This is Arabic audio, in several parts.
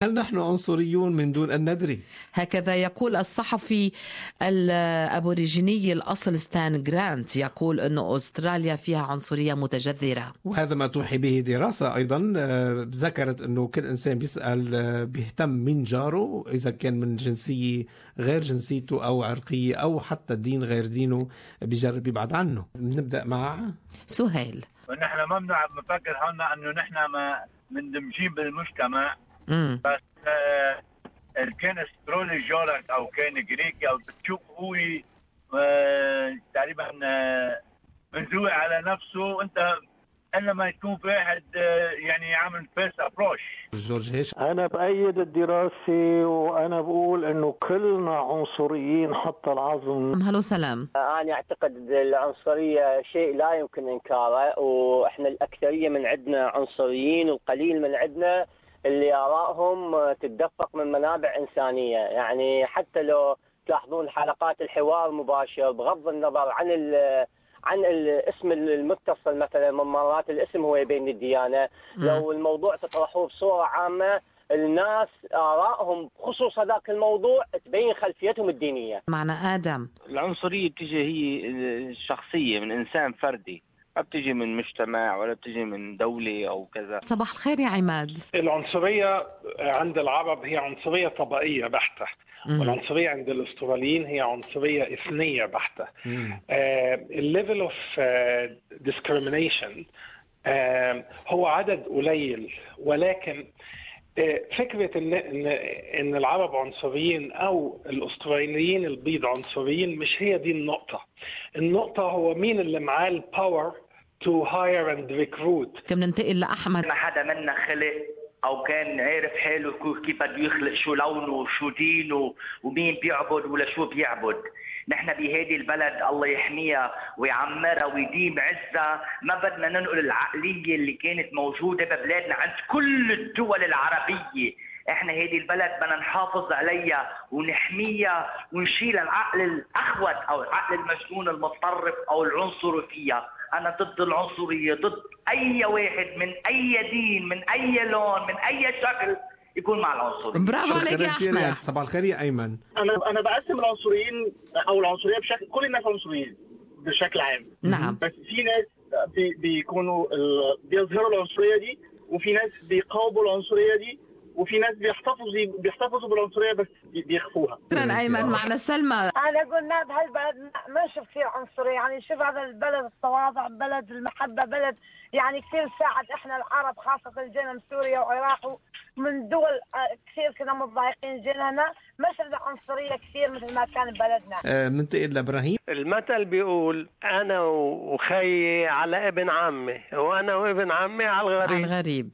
هل نحن عنصريون من دون أن ندري؟ هكذا يقول الصحفي الأبوريجيني الأصل ستان جرانت، يقول أن أستراليا فيها عنصرية متجذرة. وهذا ما توحي به دراسة أيضا ذكرت أنه كل إنسان بيسأل بيهتم من جاره إذا كان من جنسية غير جنسيته أو عرقية أو حتى دين غير دينه، بيجرب يبعد عنه. نبدأ مع سهيل. ونحن ممنوع بفكر حالنا أنه نحن ما مندمجين بالمجتمع. بس كان استرالي جارك أو كان جريكي أو بتشوف هو تقريبا منزوي على نفسه، أنت إلا ما يكون في واحد يعني عامل فيس أبروش. جورج هيش. أنا بأيد الدراسة وأنا بقول إنه كلنا عنصريين حتى العظم. هلو سلام. أنا أعتقد العنصرية شيء لا يمكن إنكاره، وإحنا الأكثرية من عندنا عنصريين والقليل من عندنا اللي آرائهم تتدفق من منابع إنسانية. يعني حتى لو تلاحظون حلقات الحوار مباشر بغض النظر عن الاسم المتصل، مثلا من مرات الاسم هو يبين الديانة. لو الموضوع تطرحوه بصورة عامة الناس آرائهم بخصوص هذاك الموضوع تبين خلفيتهم الدينية. معنا آدم. العنصرية بتيجي هي شخصية من إنسان فردي، ما بتجي من مجتمع ولا بتجي من دولة أو كذا. صباح الخير يا عماد. العنصرية عند العرب هي عنصرية طبقية بحتة، والعنصرية عند الأستراليين هي عنصرية إثنية بحتة. الليفل اوف discrimination هو عدد قليل، ولكن فكرة إن العرب عنصريين أو الأستراليين البيض عنصريين مش هي دي النقطة. النقطة هو مين اللي معاه الباور to hire and recruit. كم ننتقل لأحمد. ما حدا منا خلق أو كان عارف حاله كيف بده يخلق، شو لونه وشو دينه ومين بيعبد ولا شو بيعبد. نحن بهذه البلد الله يحميها ويعمرها ويديم عزها، ما بدنا ننقل العقلية اللي كانت موجودة ببلادنا عند كل الدول العربية. احنا هذه البلد بدنا نحافظ عليها ونحميها ونشيل العقل الأخوت أو العقل المجنون المتطرف أو العنصري فيها. أنا ضد العنصرية، ضد أي واحد من أي دين من أي لون من أي شكل يكون مع العنصرية. برافو عليك يا أحمد. صباح الخير يا أيمن. أنا بقسم العنصريين أو العنصرية بشكل، كل الناس عنصريين بشكل عام. نعم. بس في ناس بيكونوا بيظهروا العنصرية دي، وفي ناس بيقاوموا العنصرية دي، وفي ناس بيحتفظوا بالعنصرية بس بيخفوها. شكرا أيمن. معنا سلمى. أنا قلنا بهالبلد ما شوف فيه عنصرية، يعني شوف هذا البلد التواضع، بلد المحبة، بلد يعني كثير ساعد إحنا العرب، خاصة جينا من سوريا وعراق من دول كثير كنا متضايقين، جينا هنا ما شفنا عنصرية كثير مثل ما كان ببلدنا. ننتقل لإبراهيم. المثل بيقول أنا وخيي على ابن عمي، وأنا وابن عمي على الغريب.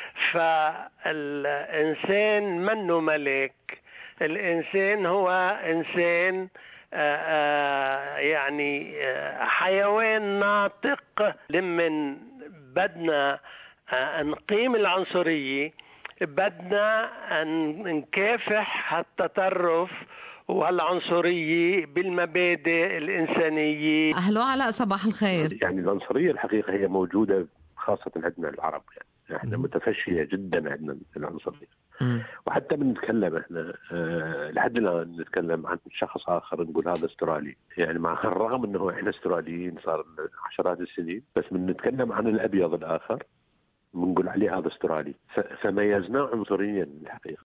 فالإنسان منه ملك، الإنسان هو إنسان يعني حيوان ناطق. لمن بدنا نقيم العنصرية بدنا نكافح التطرف والعنصرية بالمبادئ الإنسانية. أهلا علاء. صباح الخير. يعني العنصرية الحقيقة هي موجودة خاصة عندنا العرب، يعني احنا متفشية جدا عندنا العنصرية. وحتى بنتكلم احنا لحد الآن نتكلم عن شخص آخر نقول هذا استرالي، يعني مع الرغم انه احنا استراليين صار عشرات السنين، بس بنتكلم عن الأبيض الآخر بنقول عليه هذا استرالي، فميزناه عنصريا الحقيقة.